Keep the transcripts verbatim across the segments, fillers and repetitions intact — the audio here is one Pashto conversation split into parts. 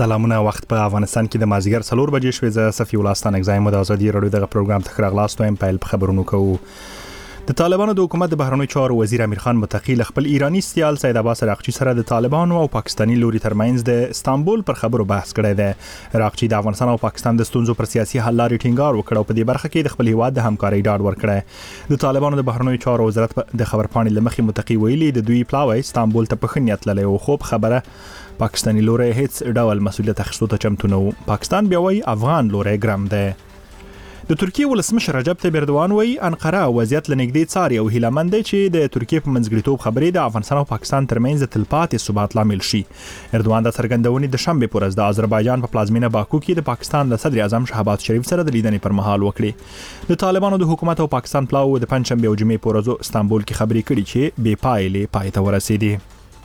سلامونه. وخت په افغانستان کې د مازیګر څلور بجې شوې. زه صفي الله ستان اگزایم د ازادي رادیو دغه پروګرام ته راغلاست وایم. په خبرونو کوو د طالبانو د حکومت د بهرنیو چارو وزیر امیر خان متقی خپل ایرانی سیال سید عباس راقچی سره د طالبانو او پاکستانی لوري ترمنځ د استانبول پر خبرو بحث کړی دی. راقچی د افغانستان او پاکستان د ستونزو پر سیاسي حل لارې ټینګار وکړ او په دې برخه کې د خپل هیواد د همکارۍ ډاډ ورکړی. د طالبانو د بهرنیو چارو وزارت د خبرپاڼې لمخې متقی ویلي د دوی پلاوی استانبول ته په خنیت تللی او خوب خبره پاکستانی لوري هیڅ ډول مسولیت اخیستو ته چمتو نه و. پاکستان بیا وایي افغان لوري ګرام دی. د ترکیه ولسمشر رجب طیب اردوغان وایي انقره وضعیت لنګدې څاري او هیلهمند دی چې د ترکیه په منځګړیتوب خبرې د افغانستان او پاکستان ترمنځ د تلپاتې ثبات لامل شي. اردوغان د څرګندونې د شنبه پر ورځ د آذربایجان په پلازمینه باکو کې د پاکستان د صدر اعظم شهباز شریف سره د لیدنې پر مهال وکړي. د طالبانو د حکومت او پاکستان پلاو د پنځشنبه او جمعې پر ورځ استانبول کې خبرې کړي چې بې پایلې پای ته ورسېدي.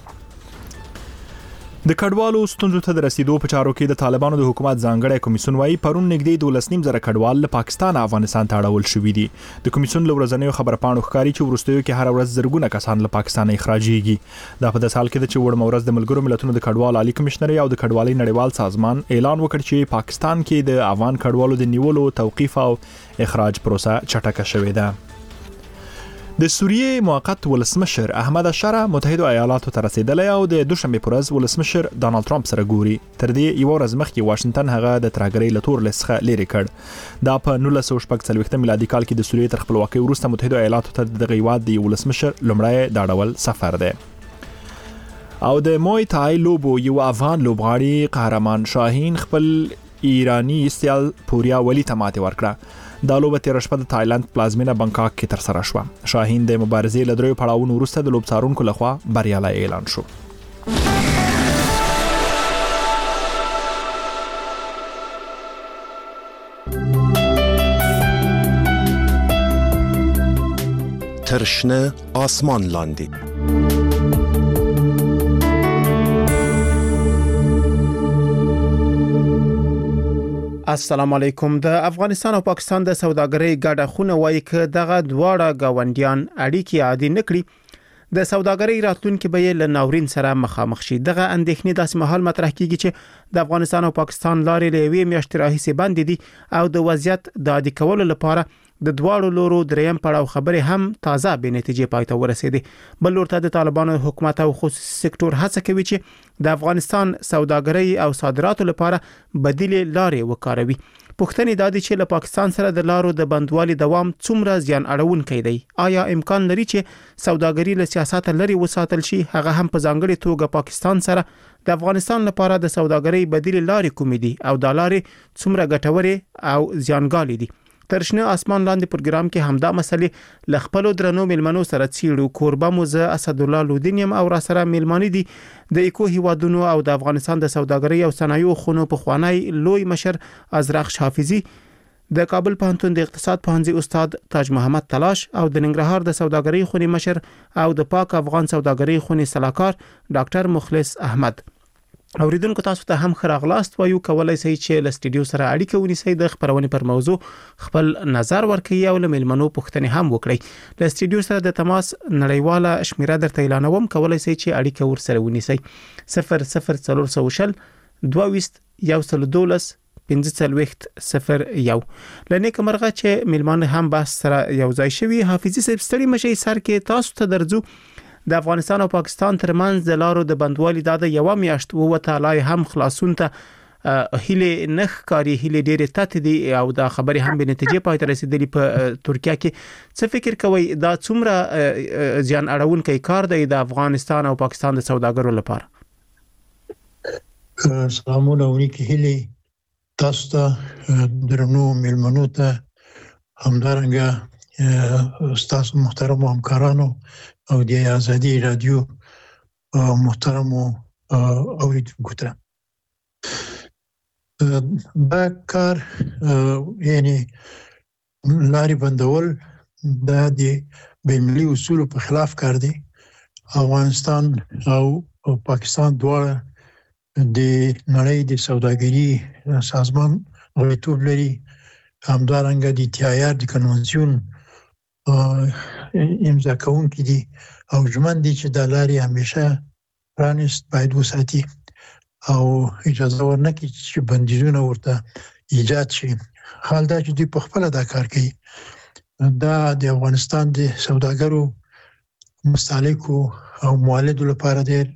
د کډوالو ستونزو ته د رسیدو په چارو کې د طالبانو د حکومت ځانګړی کمیسیون وايي پرون نږدې دولس نیم زره کډوال له پاکستان افغانستان ته اړول شوي دي. د کمیسیون له ورځنیو خبرپاڼو ښکاري چې وروستیو کې هر ورځ زرګونه کسان له پاکستان اخراجېږي. دا په داسې حال کې ده چې وړمه ورځ د ملګرو ملتونو د کډوالو عالی کمشنري او د کډوالۍ نړیوال سازمان اعلان وکړ چې پاکستان کې د افغان کډوالو د نیولو توقیف او اخراج پروسه چټکه شوې ده. د سوریې موقت ولسمشر احمد اشاره متحده ایالاتو ته رسیدلی او د دوشنبه پر ورځ ولسمشر ډانلډ ټرمپ سره ګوري. تر دې یو ورځ مخکې واشنگټن هغه د ترهګرۍ له تور لسخه لرې کړ. دا په نولس سوه شپږ څلوېښت میلادي کال کې د سوریې تر خپلواکۍ وروسته متحده ایالاتو ته دغه هیواد د ولسمشر لومړی دا ډول سفر دی. او د موی تای لوبو یو افغان لوبغاړي قهرمان شاهین خپل ایرانی سیال پوریا ولی ته ماتې ورکړه. دا لوبه تیر شپه د تایلند پلازمینه بانکاک کې تر سره شوه. شاهین د مبارزې له دریو پړاوونو وروسته د لوبڅارونکو لخوا بریالی اعلان شو. ترشنه آسمان لاندې السلام علیکم. د افغانستان او پاکستان د سوداګرۍ ګډه خونه وایي چې دغه دواړه گاونډیان اړیکې عادي نکړي د سوداګرۍ راتلونکي به له ناورین سره مخامخ شي. دغه اندېښنې داسې مهال مطرح کیږي چې د افغانستان او پاکستان لارې له یوې میاشتې راهیسې بندې دي او د وضعیت د عادي کولو لپاره د دواړو لورو دریم پړاو خبرې هم تازه به نتیجې پای ته ورسېدي. بل ورته د طالبانو حکومت او خصوصي سکتور هڅه کوي چې د افغانستان سوداګرۍ او صادراتو لپاره بدیلې لارې وکاروي. پوښتنې دا دي چې له پاکستان سره د لارو د بندوالي دوام څومره زیان اړونکی دی. آیا امکان لري چې سوداګري له سیاست لري وساتل شي؟ هغه هم په ځانګړي توګه پاکستان سره د افغانستان لپاره د سوداګرۍ بدیلې لارې کومې دي او د لارې څومره ګټورې او زیانګالې دي؟ ترشنه آسمان لاندې پروګرام کې همدا مسلې ل خپل درنو ملمنو سره چیړو. کوربه موزه اسد الله لودینیم او را سره ملمانی دي د اکو هیوادونو او د افغانستان د سوداګرۍ او صنایعو خونو په خوانی لوی مشر ازرق حافظي، د کابل پوهنتون د اقتصاد پوهنځي استاد تاج محمد تلاش او د ننګرهار د سوداګرۍ خونې مشر او د پاک افغان سوداګرۍ خونې صلاحکار ډاکټر مخلص احمد. اوریدونکو تاسو ته هم خراغلاست وایو. کولای شئ چې له سټډیو سره اړیکه ونیسئ، د خبرونې پر موضوع خپل نظر ورکړئ او له ملمنو پوښتنې هم وکړئ. له سټډیو سره د تماس نړیواله شمیره درته اعلانوم. کولای شئ چې اړیکه ورسره ونیسئ. صفر صفر څلور سوه شل دوه ویشت یو سل دولس پنځه څلوېښت صفر یو. لنیک مرغه چې ملمان هم بحث سره یو ځای شوي. حافظي صاحب ستړي مشي سر کې تاسو ته درځو. د افغانستان او پاکستان ترمنځ د لارو د بندوالي د یو میاشت ووته لای هم خلاصون ته هیله نخ کاری هیله ډېر تات دي او دا خبرې هم به نتیجې پای ته رسیدلې په ترکیه کې. څه فکر کوي دا څومره ځان اړونکی کار دی د افغانستان او پاکستان د سوداګرو لپاره؟ سلامونه ونیکي هیله تاسو ته درنو ملمنو ته همدارنګه استاد محترم همکارانو او د ازادي رادیو محترم اوریدونکو ته. دا کار یعنی لارې بندول دا د بین‌المللي اصولو په خلاف کار دی. افغانستان او پاکستان دواړه د نړۍ د سوداګري سازمان غړیتوب لري. همدارنګه د تی آی آر د کنونسیون امضا کوونکي دي او ژمن دي چې د لارې همیشه پرانست باید وساتي. او اجازه ورنکړي چې بندیزونه ورته ایجاد شي. حال دا چې دوی په خپل دا کار کوي. دا د افغانستان د سوداګرو مستهلکو او مولدو لپاره ډېر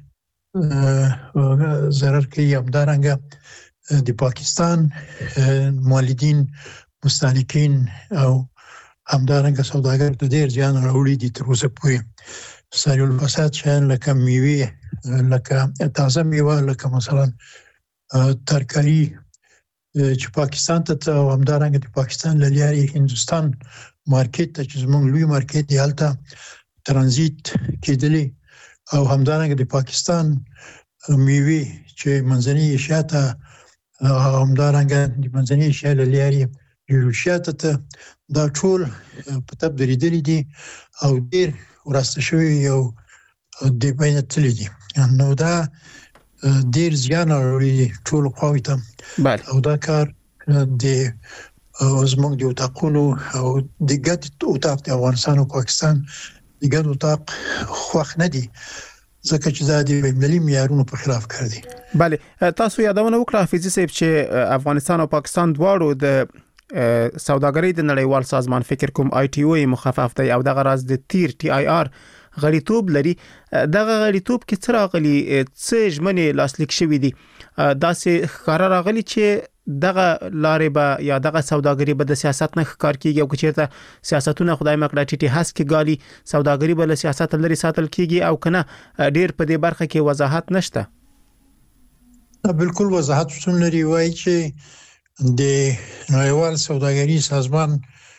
ضرر کوي. همدارنګه د پاکستان مولدین مستهلکین او همدارنګه سوداګر ته ډېر زیان راوړي دي تر اوسه پورې. سریع الفساد شیان لکه میوې، لکه تازه میوه، لکه مثلا ترکاري چې پاکستان ته او همدارنګه د پاکستان له لارې هندوستان مارکیټ ته چې زموږ لوی مارکیټ دی هلته ترانزیت کېدلی، او همدارنګه د پاکستان میوې چې منځنۍ ایشیا ته همدارنګه د منځنۍ ایشیا له لارې یوروشیا ته دا ټول په تب درېدلي دي او ډېر وراسته شوي او د بینه تللي دي. نو دا ډېر زیان اړوي ټول خواوې ته. بله. او دا کار د زموږ د اتاقونو او د ګډ اتاق د افغانستان او پاکستان د ګډ اتاق خوښ نه دي، ځکه چې دا د ملي معیارونو په خلاف کار دي. بله. تاسو یادونه وکړه حافظي صاحب چې افغانستان او پاکستان دواړو د سوداګرۍ د نړیوال سازمان فکر کوم آی ټي او مخفف دی او دغه راز د تیر ټي آی آر غړیتوب لري. دغه غړیتوب کې څه راغلي، څه ژمنې لاسلیک شوې دي؟ داسې ښکاره راغلي چې دغه لارې به یا دغه سوداګري به د سیاست نه ښکار کیږي، او که چېرته سیاستونه خدای مکړه ټیټي هڅ کې ګالي سوداګري به له سیاست لري ساتل کیږي، او کنه ډېر په دې برخه کې وضاحت نشته. بالکل وضاحت شتون لري. وایي چې د نړیوال سوداګري سازمان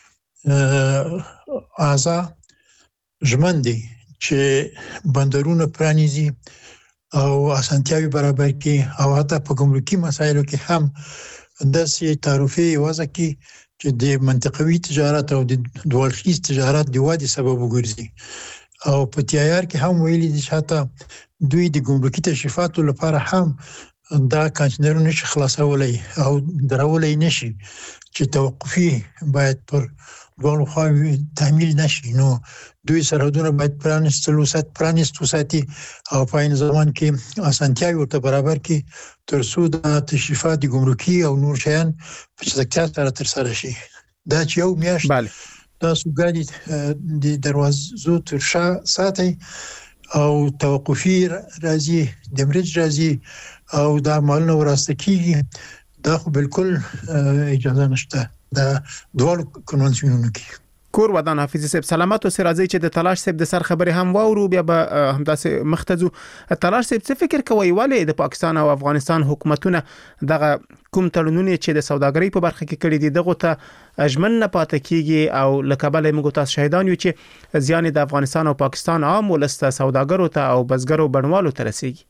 اعضا ژمن دي چې بندرونه پرانیزي او اسانتیاوي برابر کړي، او حتی په ګمرکي مسایلو کې هم داسې تعرفې وضع کړي چې د منطقوي تجارت او د دوړخیز تجارت د ودې سبب وګرځي. او په تی آی آر کې هم ویلي دي چې حتی دوی د ګمرکي تشریفاتو لپاره هم دا کانټینرونه نشي خلاصولای او درولای نشي، چې توقفي باید پر دوه خواوې تعمیل نشي. نو دوی سرحدونه باید پرانیستلو سات پرانیستو ساتي او په عین زمان کې اسانتیاوي ورته برابر کړي تر څو د تشریفات ګمرکي او نور شیان په چټکتیا سره ترسره شي. دا چې یو میاشت تاسو ګاډي د دروازو تر شا ساتي او توقفي راځي، د مرج راځي او دا مالونه وراسته کیږي، دا خو بالکل اجازه نشته دا دوه کنوانسیونونو کې. کور ودان حافظي صاحب سلامت اوسه. راځي چې د تلاش صاحب د سر خبرې هم واورو، بیا به همداسې مختزو. تلاش صاحب څه فکر کوي ولې د پاکستان او افغانستان حکومتونه دغه کوم تړونونه چې د سوداګرۍ په برخه کې کړي دي دغه ته اجمن نه پاتې کیږي، او لکبل موږ تاسو شاهدان یو چې زیان د افغانستان او پاکستان عام ولسته سوداګرو ته او بزګرو بڼوالو ته رسیږي؟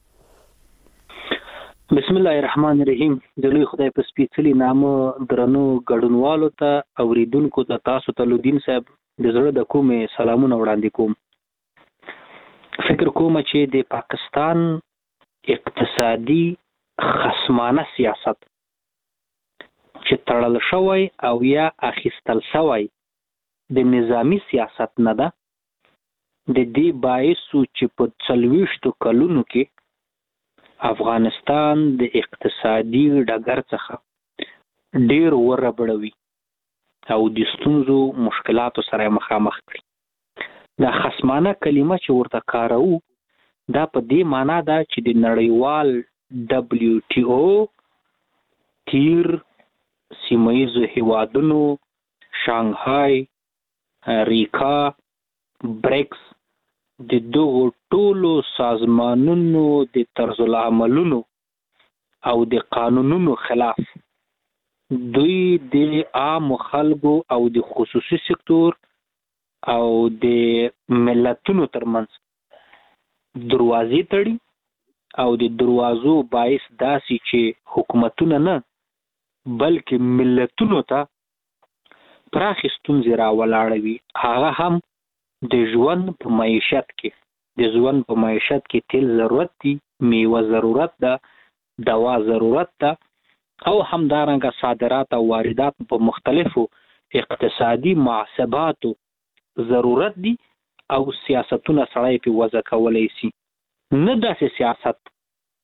بسم الله الرحمن الرحیم. د لوی خدای په سپېڅلي نامه درنو ګډونوالو ته اوریدونکو ته تاسو ته لودین صاحب د زړه د کومې سلامونه وړاندې کوم. فکر کوم چې د پاکستان اقتصادي خصمانه سیاست چې تړل شوی او یا اخیستل شوی د نظامی سیاست نه ده، د دې باعث چې په څلوېښتو کلونو کې افغانستان د اقتصادي ډګر څخه ډیر وربړوي او د ستونزو مشکلاتو سره مخامخ کړي. دا خصمانه کلمه چې ورته کارو دا په دې معنا ده چې د نړیوال دبلیو ټي او تیر سیمایي هیوادونو شانګهای، ریکا، بریکس د دغو ټولو سازمانونو د طرز العملونو او د قانونونو خلاف دوی د عام خلکو او د خصوصي سکتور او د ملتونو ترمنځ دروازې تړي او د دروازو باعث داسي چې حکومتونه نه بلکې ملتونو ته پراخې ستونزې راولاړوي. هغه هم د ژوند په معیشت کې. د ژوند په معیشت کې تیل ضرورت دي، میوه ضرورت ده، دوا ضرورت ده، او همدارنګه صادرات او واردات په مختلفو اقتصادي محاسباتو ضرورت دي او سیاستونه سړی په وضع کولای شي. نه داسې سیاست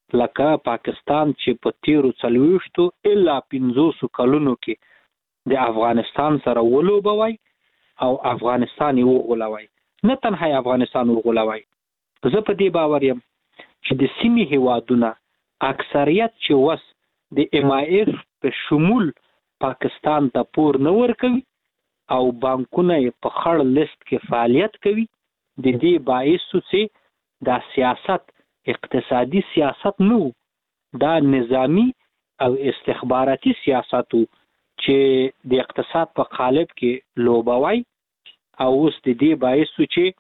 لکه پاکستان چې په تیرو څلوېښتو الا پنځوسو کلونو کې د افغانستان سره ولوبوي او افغانستان یې وغولوي، نه تنها افغانستان وغولوي. زه په دې باور یم چې د سیمې هیوادونه اکثریت چې وس د ام آی اف په شمول پاکستان ته پور نه ورکوي او بانکونه په خړ لیست کې فعالیت کوي، د دې باعث چې دا سیاست اقتصادي سیاست نو، دا نظامی او استخباراتي سیاست چې د اقتصاد په قالب کې لوبوي او اوس د دې باعث چې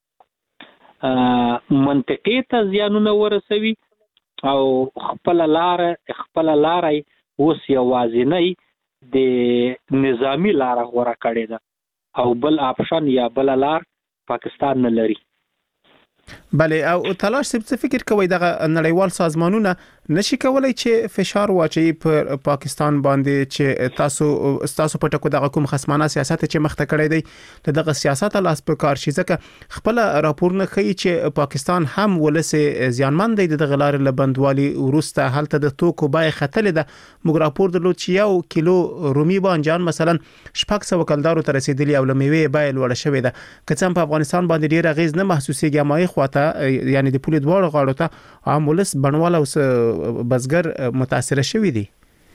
منطقې ته زیانونه ورسوي او خپل لار خپل لاري اوس یوازینی د نظامی لار غوړه کړې ده او بل آپشن یا بل لار پاکستان نه لري. بله، او تلاش څه فکر کوي دغه نړیوال سازمانونه نشي کولای چې فشار واچي پر پاکستان باندې چې تاسو تاسو په ټکو دغه کوم خصمانه سیاست چې مخته کړی دی دغه سیاست لاس په کار شي، ځکه خپل راپورونه ښیي چې پاکستان هم ولسه زیانمن دی د غلار لبندوالي ورسته هلته د توکو بای خطلې ده. موږ راپور درلود چې یو کیلو رومي بانجان مثلا شپږ سوه کلدارو ته رسیدلی او لمېوې بای لوړه شوې ده، که څه په افغانستان باندې ډیر غیز نه محسوسيږي، مای خواته یعنی د پولیس دواړو غاړو ته عام ولس بڼوال او بزګر متاثر شوی دي.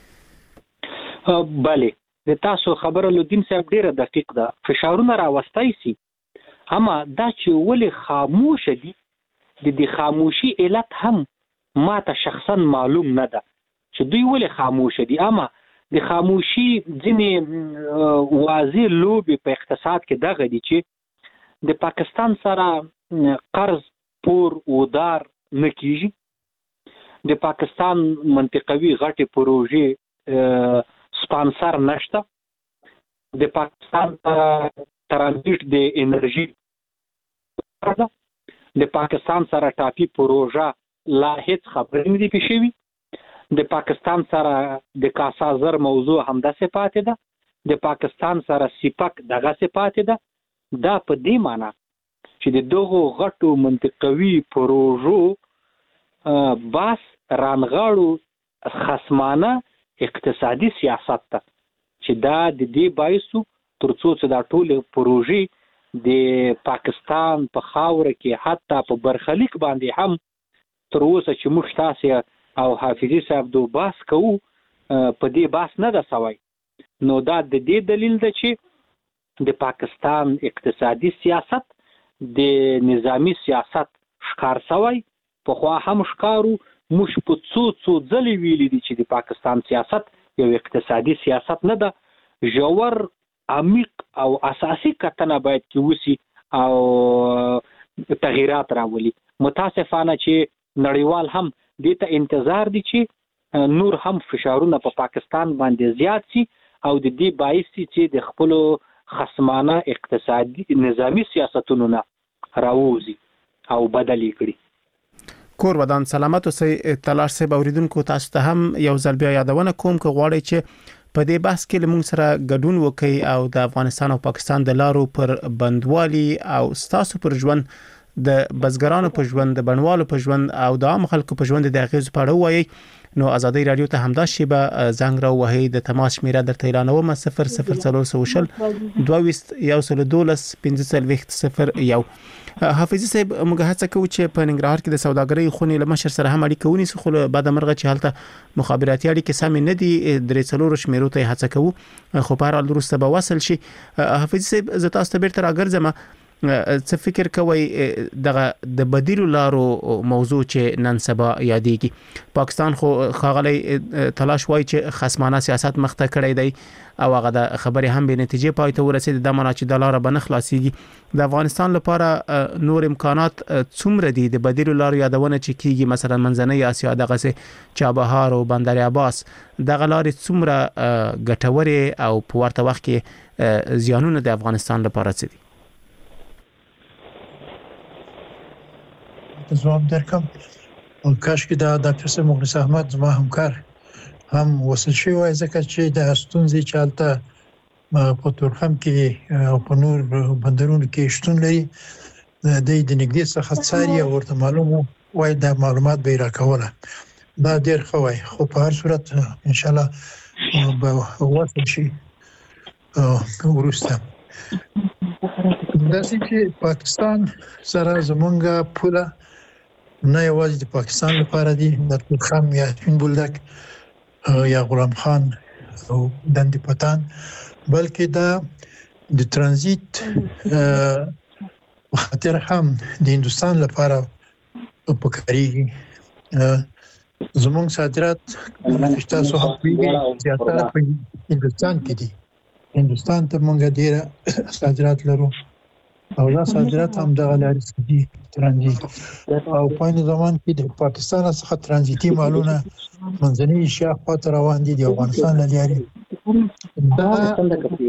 بله، د تاسو خبره لودین صاحب ډیره دقیق ده. فشارونه راوستای سي، اما دا چې ولې خاموش دي د دې خاموشي علت هم ما ته شخصا معلوم نه ده چې دوی ولې خاموش دي. اما د خاموشي ځینې واضح لوبې په اقتصاد کې دغه دي چې د پاکستان سره قرض پور ودار نه کیږي، د پاکستان منطقوي غټي پروژې سپانسر نشته، د پاکستان ترانزیت د انرژي ده، د پاکستان سره ټاپي پروژه لا هیڅ خبرې نه دي پېښوي، د پاکستان سره د کاسازر موضوع همداسې پاتې ده، د پاکستان سره سیپک دغسې پاتې ده. دا په دې معنی چې د دغو غټو منطقوي پروژو باس رانغاړو خصمانه اقتصادي سیاست ته چې دا د دې باعث تر څو چې دا ټول پروژې د پاکستان په خاوره کې حتی په برخلیک باندې هم تر اوسه چې موږ تاسې او حافظي صاحب دو باس کوو په دې باس نه ده سوی. نو دا د دې دلیل ده چې د پاکستان اقتصادي سیاست د نظامی سیاست ښکار سوی. پخوا هم ښکارو، موږ په څو څو ځلې ویلي دي چې د پاکستان سیاست یو اقتصادي سیاست نه ده. ژور عمیق او اساسي کتنه باید کې وسی او تغییرات راولي. متاسفانه چې نړیوال هم دې ته انتظار دي چې نور هم فشارونه په پاکستان باندې زیات سي او د دې باعث چې د خپل خصمانه اقتصادي نظامی سیاستونو نه راووزي او بدلی کړي. کور ودان سلامت اوسئ. تلاش سه اوریدونکو تاسو ته هم یو ځل بیا یادونه کوم که غواړئ چې په دې بحث کې لمونږ سره ګډون وکړي او د افغانستان او پاکستان د لارو پر بندوالي او ستاسو پر ژوند د بزګرانو په ژوند د بڼوالو په ژوند او د عام خلکو په ژوند د اغیز په اړه وایي، نو آزادۍ رادیو ته همدا شیبه زنګ را وهي. د تماس شمیره درته اعلانوم صفر صفر څلور سوشل دوه یو سل دولس پنځه څلوېښت صفر یو. حافظي صاحب، موږ هڅه کوو چې په ننګرهار کې د سوداګرۍ خونې له مشر سره هم اړیکه ونیسو، خو بعد مرغه چې هلته مخابراتي اړیکې سم نه دي درې څلور شمیرو ته هڅه کوو، خو په هر حال وروسته به وصل شي. حافظي صاحب، زه تاسو ته بیرته راګرځم. څه فکر کوئ دغه د بدیلو لارو موضوع چې نن سبا یادېږي؟ پاکستان خو ښاغلی تلاش وایي چې خصمانه سیاست مخته کړی دی او هغه د خبرې هم به نتیجې پای ته ورسېد، د معنا چې د لاره به نه خلاصېږي. د افغانستان لپاره نور امکانات څومره دي د بدیلو لارو یادونه چې کیږي؟ مثلا منځنۍ اسیا دغسې چابهار او بندر عباس دغه لارې څومره ګټورې او په ورته وخت کې زیانونه د افغانستان لپاره څه دي؟ جواب درکم. او کاش کې دا ډاکټر صاحب مخلص احمد زما همکار هم وصل شوی وای، ځکه چې د ستونزې چالتہ په تورخم کې او په نور بندرونو کې شتون لري، د دې د نګدي څخه څاري او ورته معلومه وای دا معلومات به راکوله دا ډیر خوای خو په هر صورت ان شاء الله به وصل شي ورسته. دا چې پاکستان سره زمونږه پوله نه یوازې د پاکستان لپاره دي، د خام یاسین بولدک یا غلام خان او دندې پتان، بلکې دا د ترانزیت خاطر هم د هندستان لپاره پکاريږي. زمونږ صادرات تاسو هم پیږي زیاتره په هندستان کې دي. هندستان ته مونږ ډیره صادرات لرو او دا صادرات هم دغه لارې دي ترانزیت، او په این زمان کې د پاکستان څخه ترانزیتي مالونه منځنۍ ایشیا خواته روان دي د افغانستان لارې. دا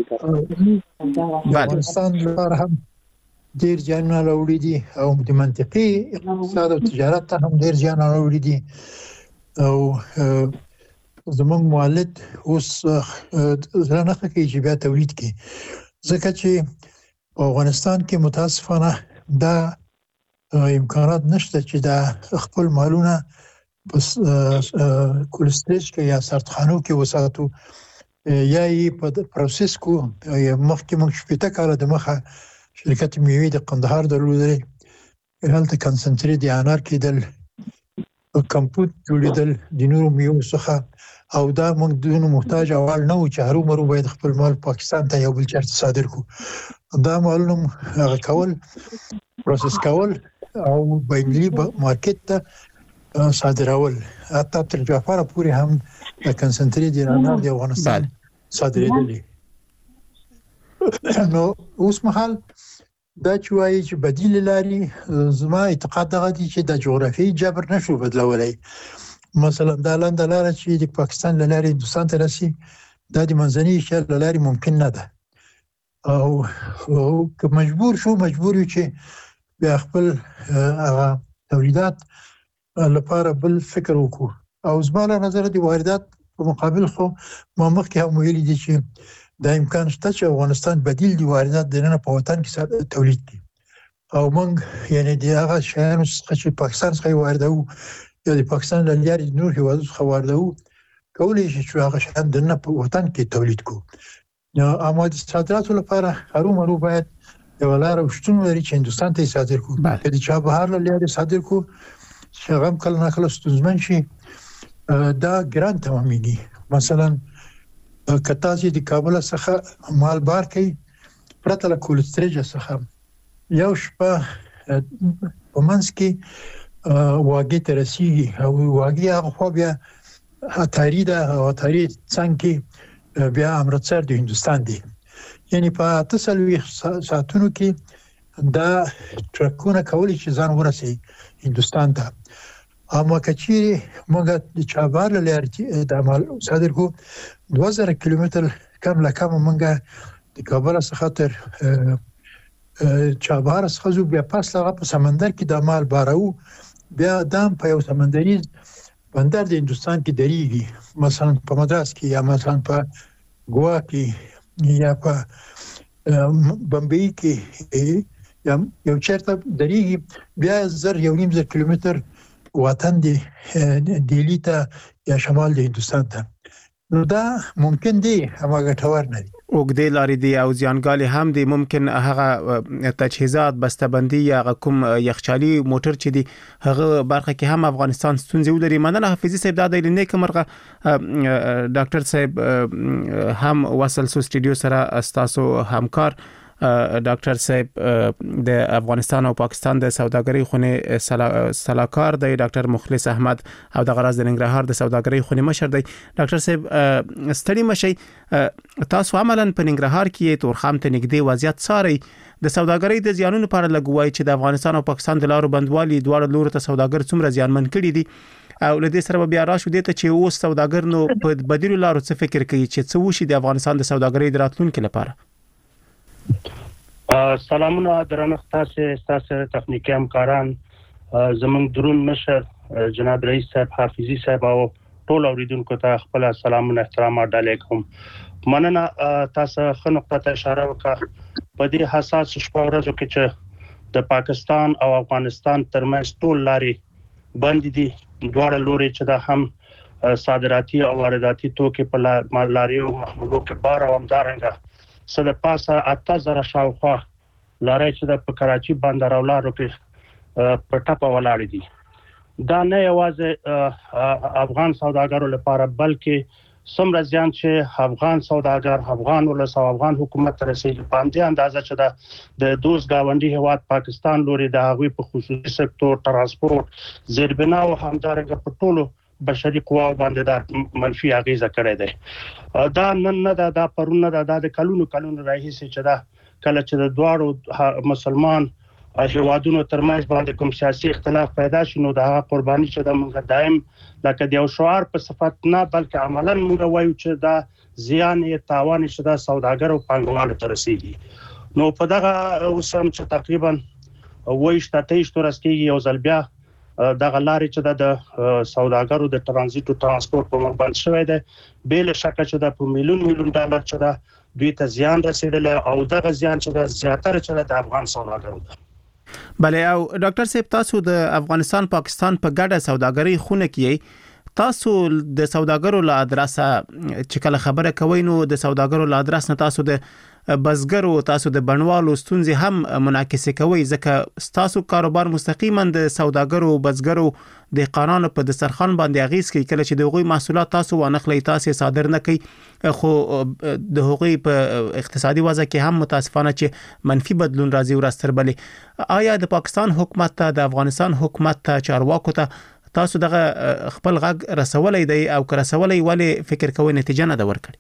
افغانستان لپاره هم ډیر ځانونه راوړي دي او د منطقي اقتصاد او تجارت ته هم ډیر ځان راوړي دي. او زمونږ مولد اوس زړه نه کوي چې بیا تولید کړي، ځکه چې په افغانستان کې متاسفانه دا امکانات نشته چې دا خپل مالونه په کولستریج کې یا سرطخانو کې وساتو یا یې په پروسس کو. مخکې موږ شپږ کاله د مخه شرکت میوې د قندهار درلودلې، هلته کنسنټریټ د انار کېدل، کمپوټ جوړېدل د نورو میوو څخه، او دا موږ دونه محتاج اول نه و چې هرو مرو باید خپل مال پاکستان ته یو بل چرته صادر کو. دا مالونه هغه کول، پروسس کول او بینلي مارکیټ ته صادرول، حتی تر جعفر پورې هم د کنسنټریټ د انار د افغانستان صادرېدل. نو اوس مهال دا چې وایي چې بدیل لري، زما اعتقاد دغه دی چې د جغرافیایي جبر نشو بدلولای. مثلا دا لاندې لاره چې د پاکستان لارې هندستان ته رسي، دا د منځنۍ ایشیا لارې ممکن نه ده، او که مجبور شو مجبور یو چې بیا خپل هغه تولیدات لپاره بل فکر وکړو. او زما له نظر د واردات په مقابل خو ما مخکې هم ویلي دي چې دا امکان شته چې افغانستان بدیل دی واردات دنه په وطن کې تولید کړي، او موږ یعنی د هغه شیانو څخه چې پاکستان څخه واردو یا د پاکستان له لارې نور هیوادونو څخه واردو کولای شي چې هغه شیان دنه په وطن کې تولید کو. یا اما د صادراتو لپاره هرو مرو باید یو لار وشتون لري چې هندستان ته صادر کو، که د چابهار له لارې صادر کو چې هغه کله نه کله ستونزمن شي، دا ګران تمامېږي. مثلا کتاسي د کابل څخه مال بار کوي پرته له کولستریج څخه، یو شپه په منځ کې واګې ته رسیږي، او واګې هغه خوا بیا اتاري ده، او اتاري څنګه بیا امرتسر د هندستان دی. یعنی په تسلوي ساعتونو کې دا ټرکونه کولی چې ځان ورسي هندستان ته. اما کچيري موږ د چابهار لارې د عمل صادر کو دوه زره کیلومتر کم لا کم موږ د کابل څخه تر چابهار څخه زو بیا پاس لغه په سمندر کې د مال بارو، بیا دام په یو سمندري بندر د هندستان کې دریږي، مثلا په مدراس کې یا مثلا په ګوا کې یا په بمبئی کې یا یو چیرته دریږي، بیا زر یو نیم زر کیلومتر وطن دی دیلی ته یا شمال د هندستان ته. نو دا ممکن دی اما ګټور نه دی. اوګدې لارې دی او ځانګالي هم دی، ممکن هغه تجهیزات بسته‌بندي یا کوم یخچالي موټر چې دی هغه برخه کې هم افغانستان ستونزې ولري. مننه حافظي صاحب، دا د لیک مرغه ډاکټر صاحب هم وصل سو سټډیو سره استاسو همکار ډاکټر صاحب د افغانستان او پاکستان د سوداګرۍ خونې سلاکار دی، ډاکټر مخلص احمد او د غراز د ننګرهار د سوداګرۍ خونې مشر دی. ډاکټر صاحب ستړي مشي، تاسو عملاً په ننګرهار کې تورخم ته نږدې وضعیت څاري، د سوداګرۍ د زیانونو لپاره لګوي چې د افغانستان او پاکستان د لارو بندوالي دواړو لورو ته سوداګر څومره زیانمن کړي دي، او لدې سره بیا راشو دي ته چې اوس سوداګر نو په بدیلو لارو څه فکر کوي چې څه وشي د افغانستان د سوداګرۍ د راتلونکو لپاره. سلامونه درنښت تاسو تاسو تخنیکی همکاران، زمونږ درون مشر جناب رئیس صاحب حافظي صاحب او ټول اوریدونکو ته خپل سلامونه احترامات علیکم. مننه تاسو خو نقطه ته اشاره وکړه په دې حساس شپه ورځو کې چې د پاکستان او افغانستان ترمنځ ټول لارې بند دي دواړه لوري چې دا هم صادراتي او وارداتي توکي په لاریو محمودو کې بار او همدارنګه سره پاسه اته زره شاوخوا لارې چې د په کراچي بندر او لارو کې په ټاپه ولاړ دي. دا نه یوازې افغان سوداګرو لپاره بلکې څومره ځان چې افغان سوداګر افغان ولس او افغان حکومت رسېږي په همدې اندازه چې دا د دوست گاونډي هیواد پاکستان لوري د هغوی په خصوصي سکتور ترانسپورت زیربنا او همدارنګه په ټولو بشري قواو باندې دا منفي اغیزه کړې ده. دا نن نه دا, دا پرون نه دا د کلونو کلونو راهیسې چې دا کله چې د دواړو مسلمان هیوادونو ترمنځ باندې کوم سیاسي اختلاف پیدا شي نو دا قرباني چې د موږ دایم لکه د یو شعار په صفت نه بلکې عملاً موږ وایو چې دا زیان یې تاوان چې دا سوداګر او پانګوال ته رسیږي. نو په دغه اوسم چې تقریبا وایشت تېشت ورستېږي یو ځل بیا دغه لارې چې د سوداګرو د ترانزیت او ترانسپورت په مخ باندې شوی دی بل شک چې د په میلیون میلیون ډالر چې دا دوی ته زیان رسیدل او دغه زیان چې د زیاتره چې د افغان سوداګرو ده. بله او ډاکټر صاحب تاسو د افغانستان پاکستان په ګډه سوداګرۍ خونه کې تاسو د سوداګرو له ادرسه چې کله خبره کوي نو د سوداګرو له ادرس نه تاسو د بزګرو تاسو د بڼوالو ستونزې هم منعکس کوي ځکه تاسو کاروبار مستقیما د سوداګرو بزګرو د قانون په دسترخوان باندې اغیز کوي کله چې د هغوی محصولات تاسو وانخلي تاسو صادر نه کوي خو د هغوی په اقتصادي وضع کې هم متاسفانه چې منفي بدلون راځي ورستربلې. آیا د پاکستان حکومت ته د افغانستان حکومت ته چارواکو ته تاسو دغه خپل غږ رسولای دی او که رسولای ولې فکر کوئ نتیجه نه ده ورکړي؟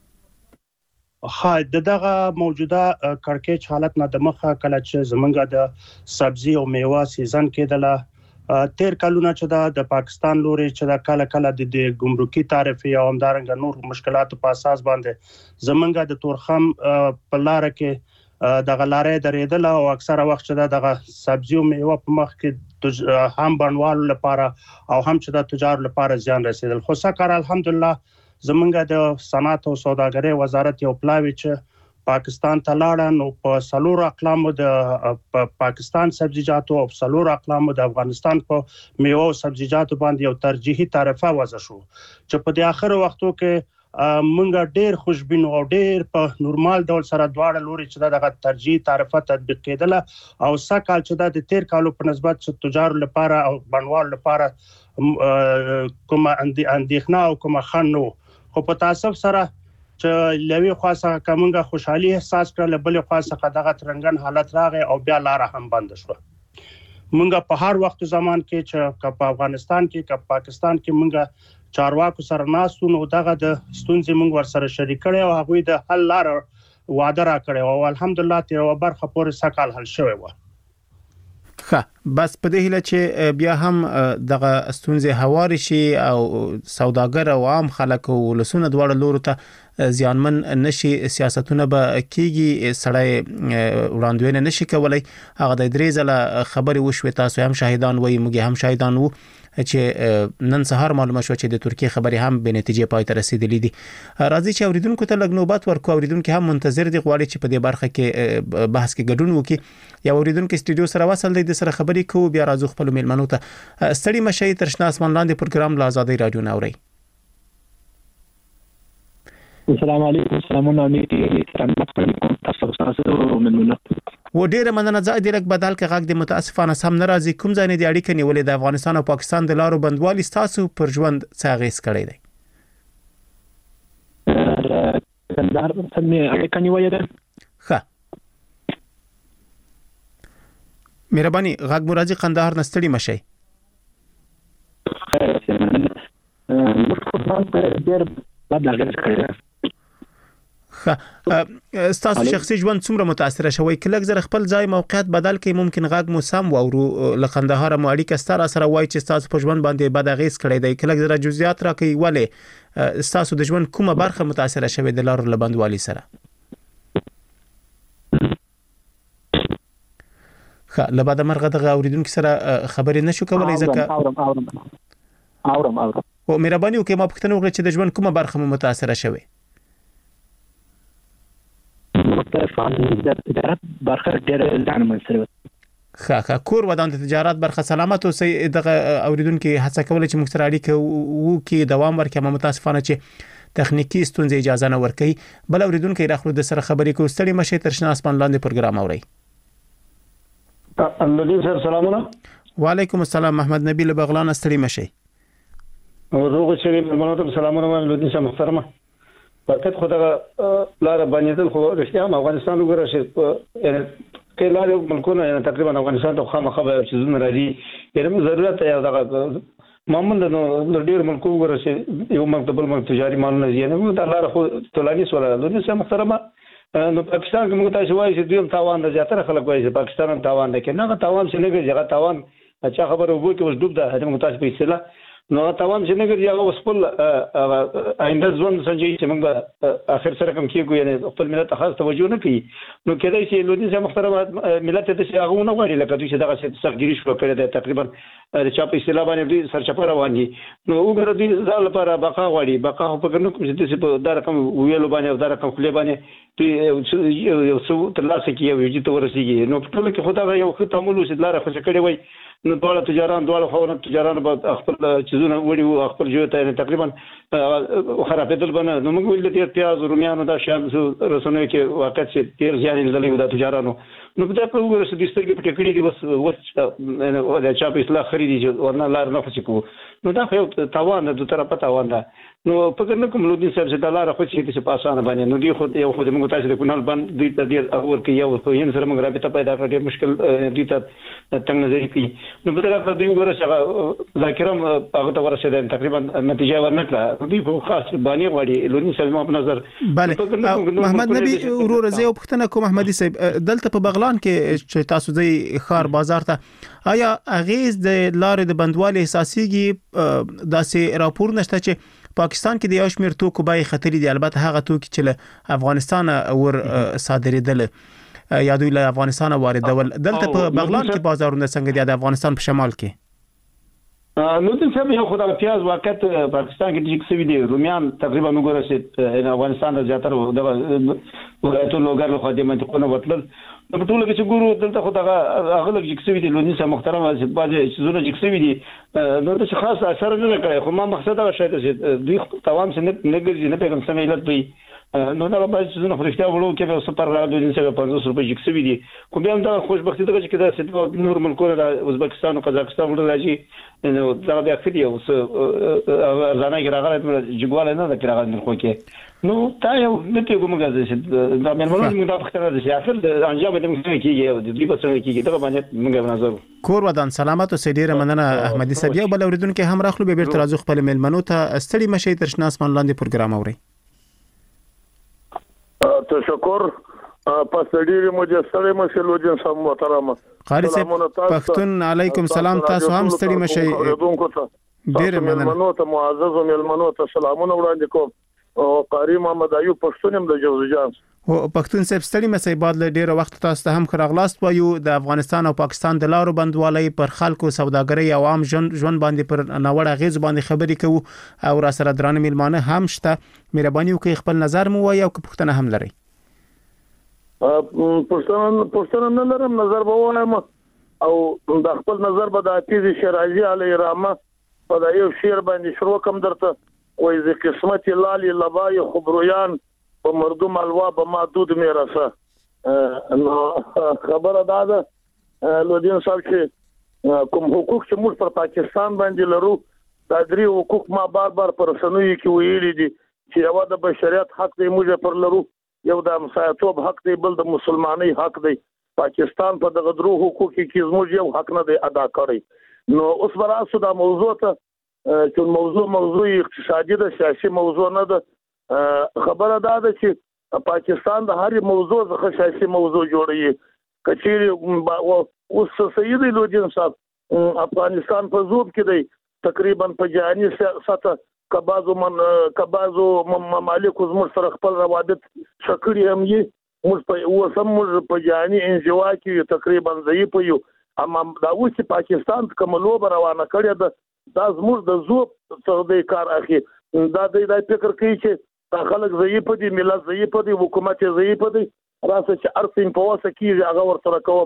خا دغه موجوده کړکېچ حالت نه د مخه کله چې زمونږ د سبزی او میوه سیزن کېدله تیر کلونه چې د پاکستان لوري چې د کله کله د ګمرکي تعرفې او همدارنګه نور مشکلاتو په اساس باندې زمونږ د تورخم په لار کې دغه لارې درېدل او اکثره وخت چې دغه سبزی او میوه په مخ کې هم بڼوالو لپاره او هم چې د تجار لپاره زیان رسیدل. خو سکر الحمدلله زمونږ د صنعت او سوداګرۍ وزارت یو پلاوی چې پاکستان ته لاړ نو په سلور اقلامو د پاکستان سبزیجاتو او سلور اقلامو د افغانستان په میوه او سبزیجاتو باندې یو ترجیحي تعرفه وضع شو چې په د اخر وختو کې مونږ ډېر خوشبین او ډېر په نورمال ډول سره دواړه لوري چې دغه ترجیحي تعرفه تطبیق کېدله او سکهال چې د تیر کالو په نسبت چې تجار لپاره او بڼوال لپاره کوم اندېښنه او کوم خنډ نو خو په تاسف سره چې لوي خاصه کومه خوشحالي احساس کړل بلې خاصه دغه ترنګن حالت راغی او بیا لار هم بند شو. مونږ په هر وخت زمان کې چې په افغانستان کې په پاکستان کې مونږ چارواکو سره ناسو نو دغه د ستونزې مونږ ور سره شریک کړي او هغه د حل لار وعده را کړی او الحمدلله تیر برخه پورې سکهال حل شوی و. ښه بس په دې هیله چې بیا هم دغه ستونزې هواري شي او سوداګر او عام خلک او ولسونه دواړه لورو ته زیانمن نشي سیاستونه به کیږي سړی وړاندوینه نشي کولای. هغه د درې ځله خبرې وشوي تاسو هم شاهدان وي موږ هم شاهدان وو چې نن سهار معلومه شو چې د ترکیه خبرې هم به نتیجه پای ته رسیدلې دي. راځي چې اوریدونکو ته لږ نوبت ورکو اوریدونکو هم منتظر دي غواړي چې په دې برخه کې بحث کې ګډون وکړي یا اوریدونکو استودیو سره وصل دي د سره خبرې کوو بیا راځو خپل میلمنو ته. ستړي مشي تر شنه اسمان لاندې پروګرام لا آزادۍ رادیو نوري. السلام علیکم سلامونه امید ترمنځ تاسو سره مننه و ډیره مننه زه د لک بدل کې غږ د متاسفانه سم ناراضي کوم ځای نه دی اړیکه نیولې د افغانستان او پاکستان د لارو بندوالي تاسو پر ژوند څه اغیز کړی دی؟ کندهار په مې اړیکه نیولې ده. ښه مهرباني غږ مرادي قندهار نستړي مشي. ډیر بدل کړی ستاسو شخصي ژوند څومره متاثر شوی کله زر خپل ځای موقعیت بدل کې ممکن غږ مو سم وورو لقندهار مو اړیکه ستاره سره وای چې ستاسو په ژوند باندې بد اغیز کړی دی کله زر جزئیات راکې ولې ستاسو د ژوند کومه برخه متاثر شوی د لارو لبندوالي سره؟ خا لباده مرغه دغه اوریدونکو سره خبرې نشو کولای ځکه اورم اورم اورم اورم او مهرباني وکړئ ما پوښتنه وکړه چې د ژوند کومه برخه مو متاثر شوی؟ د تجارت برخه ډېر ځان منسره خا کور ودان د تجارت برخه سلامت اوسئ. دغه اوریدونکو هڅه کوله چې موږ سره اړیکه وو کې دوام ورکړي، متاسفانه چې تخنیکی ستونزې اجازه نه ورکړي. بل اوریدونکو راخلو د سره خبرې کو ستړي مشه تر شنه اسمان لاندې پروګرام اوري. الدین سر سلامونه. وعلیکم السلام محمد نبی له بغلان ستړي مشه. روغ شری ملمنو سلامونه الدین سر محترمه. فقط خدای لار باندې خو رښتیا افغانستان وګوره چې یعنی کله یو ملکونه یعنی تقریبا افغانستان ته خامخا چې زونه راځي یعنی ضرورت یې دغه معمولا نو ډیر ملکو وګوره چې یو مکتب مکتب تجاري مالونه یعنی موږ د لار خو ټولاني سره لونه سم محترمه. نو پاکستان کې موږ تاسو وایي چې دویم تاوان د زیاتره خلک وایي چې پاکستان هم تاوان ده، کې نه تاوان څه نه کوي، هغه تاوان چې خبره وګورئ چې اوس ډوب ده موږ تاسو په اصطلاح نو تاوان چې نه کوي هغه خپل آینده ژوند سنجي چې موږ اخر سره کوم کېږو یعنی خپل ملت خاص توجه نه کوي. نو کېدای شي لودي چې محترمه ملت ته چې هغه نه غواړي لکه چې دغه سختګيري شو کړی دی تقریبا د چا په اصطلاح باندې سرچپه روان دي. نو وګوره دوی ځان لپاره بقا غواړي، بقا خو په کوم چې په دا رقم ویلو باندې او دا رقم خپل باندې یو څو تر لاسه کې یو جې ته ورسیږي. نو په ټول کې خدای یو ښه تعامل وشي لاره خوش کړی وای. نو ډول تجاران ډول خورن تجاران به خپل چیزونه وړي او خپل جو ته تقریبا خرابېدل بنه. نو موږ ویل چې پیاز رومیانو دا شان رسونه کې واقع چې تیر ځان لیدلې د تجارانو. نو په دغه وګوره چې د سترګې په ټکړې کې بس وس د چا په اصلاح خريدي چې ورنه لار نه خوشي کو. نو دا خو تاوان د طرفه تاوان ده. نو فکر نه کوم لودي صاحب چې د لار خوشي کې په اسانه باندې نو دی خو یو خو موږ تاسو د کونال باندې دوی ته ډیر اور کې یو خو یې سره موږ رابطه پیدا کړې مشکل دي ته څنګه نظر کوي. نو په دغه دوی وګوره چې ذاکرم هغه ته ورسېد تقریبا نتیجه ورنکړه. دوی خو خاص باندې غواړي لودي صاحب په نظر. بله محمد نبی ورور زه یو پښتنه کوم احمدي صاحب دلته په بغلان کې چې تاسو د خار بازار ته آیا اغیز د لارې د بندوالي احساسيږي؟ داسې راپور نشته چې پاکستان کې د یو شمېر توکو بیې خطرې دي، البته هغه توکي چې له افغانستان ور صادرېدل یا دوی له افغانستان واردول. دلته په بغلان کې بازارونه څنګه دي د افغانستان په شمال کې؟ نو د څه یو خدای پیاز واقعیت پاکستان کې چې څه دي رومیان تقریبا وګوره چې افغانستان د زیاتره د ولایتونو لوګر له خدای منطقونه وتل. نو په ټول کې چې ګورو دلته خو دا هغه لږ چې څه دي لونی سم محترمه چې باندې زونه چې څه دي نو د خاص اثر نه کوي. خو ما مقصد دا شاید چې دوی تمام څه نه ګرځي نه پیغام سم علت وي. نو دا به چې زونه خريشته وړو کې به سپر را دوی څنګه پنځوس روپۍ چې څه دي. کوم هم دا خوشبختی ده چې دا ست نور ملکونه د ازبکستان او قزاقستان ور راځي. نو دا بیا خدي او ځانه کې راغله جګواله نه ده راغله خو کې. نو تا یو نته کومه غږ چې دا مې موږ دا فکر راځي چې اخر د انجام د موږ کېږي او د دې په څنګه کېږي دا باندې موږ نظر کور ودان سلامت او سیدیره مننه احمدي صاحب. یو بل اوریدونکو هم راخلو به بیرته راځو خپل میلمنو ته ستړي مشه تر شنه اسمان لاندې پروګرام اوري. تشکر پسډيري مجسره مسلو جن سم محترم قاری صاحب پښتون علیکم سلام. تاسو هم ستړي مشه ډیر مننه. میلمنو ته معزز میلمنو ته سلامونه وړاندې کوم او قاری محمد ایوب پښتون هم د جوزجان او پښتون صاحب ستړي مشه بعد له ډیر وخت تاسو ته هم خراغلاست وایو. د افغانستان او پاکستان د لارو بندوالۍ پر خلکو سوداګرۍ او عام ژوند باندې پر ناوړه غیز باندې خبرې کوو او را سره درانه میلمانه هم شته. مهرباني وکړئ خپل نظر مو وایو که پښتنه هم لري. پښتون پښتون نه لرم نظر به وایم او د خپل نظر به د حافظ شیرازي علی رحمه په دا یو شعر باندې شروع کوم درته وای ز قسمت لالی لبای خبرویان په مردم الوا به محدود میرسه. نو خبره دا ده لودین صاحب چې کوم حقوق چې موږ پر پاکستان باندې لرو دا درې حقوق ما بار بار پر سنوي کې ویلي دي چې یو د بشریت حق دی موږ پر لرو، یو د همسایتوب حق دی، بل د مسلمانۍ حق دی. پاکستان په دغه درو حقوق کې زموږ یو حق نه دی ادا کړی. نو اوس براسو دا موضوع ته چې موضوع موضوع اقتصادي ده، سیاسي موضوع نه ده. خبره دا ده چې پاکستان د هر موضوع څخه سیاسي موضوع جوړوي. کچېری اوس سید لودین صاحب افغانستان په زوب کې دی تقریبا په جهاني سطح کبازو من کبازو ممالک زموږ سره خپل روابط شکړي هم یي. موږ په اوسم موږ په جهاني انزوا کې تقریبا ضعیف یو. اما دا اوس چې پاکستان کوم لوب روانه کړی ده دا زموږ د زوب څخه د کار اخی دا د فکر کوي چې دا خلک ضعیف دي، ملت ضعیف دي، حکومت ضعیف دي، راسه چې ارسم په واسه کې هغه ورسره کوي.